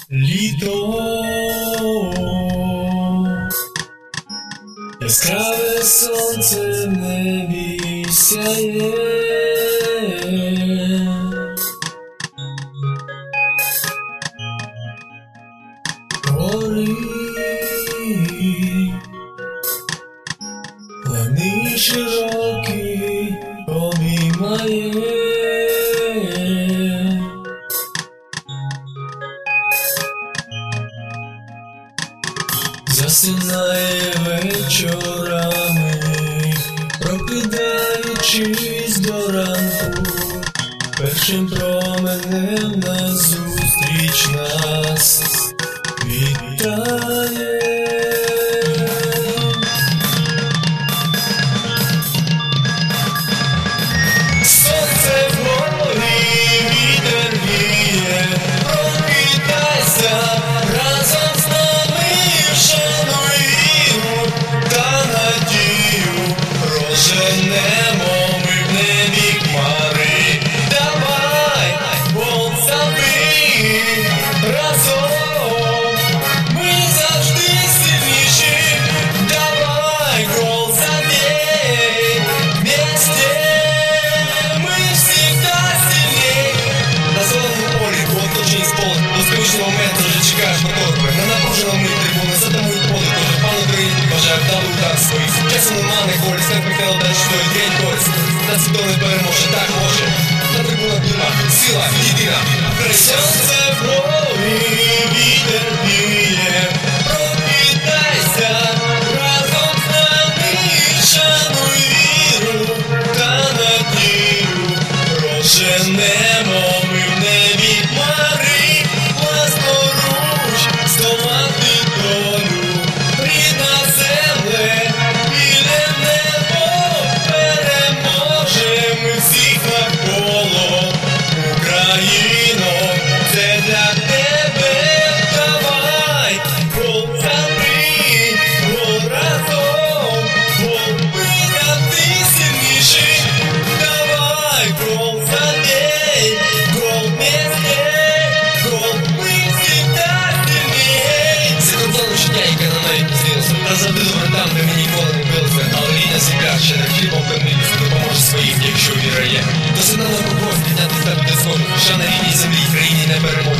Літо, яскраве сонце в небі сяє, гори, лани широкі обіймає. Засинає вечорами, прокидаючись до ранку, першим променем назустріч нас вітає. Сонце вгорі, вітер віє, прокидайся разом з нами, вшануй віру та надію, проженемо ми в небі хмари. Давай, Бог забий, разом ми завжди сильніші. Давай, гол забей, вместе мы всегда сильней. На зеленому полі оточені сполох, до скучного моменту вже чекаєш на торби. На напруженому трибуни затамують поле, кожен пан Україні бажає вдалий удар своїх. Часом нема не колі, снег Михайло далі, що й день користь. На цвіто не переможе, так може. На трибунах нема, сила єдина. Сонце вгорі, вітер віє, прокидайся разом з нами, шануй віру та надію, проженемо ми в небі хмари, власноруч здолати долю. Рідна земле, біле небо, переможе ми всіх навколо. Україно, це для тебе, давай, гол забий, гол разом, гол бий, ти сильніший. Давай, гол забей, гол вместе, гол мы всегда сильней. Закрутало щодня, яке на неї пізнилося, та завжди добре там, де ми ніколи не билися. Але рідна земля ще не хлібом кормилися, допоможе своїм, якщо віра є. Досить нам на когось підняти тебе до сходу, що на рідній землі країні не переможе.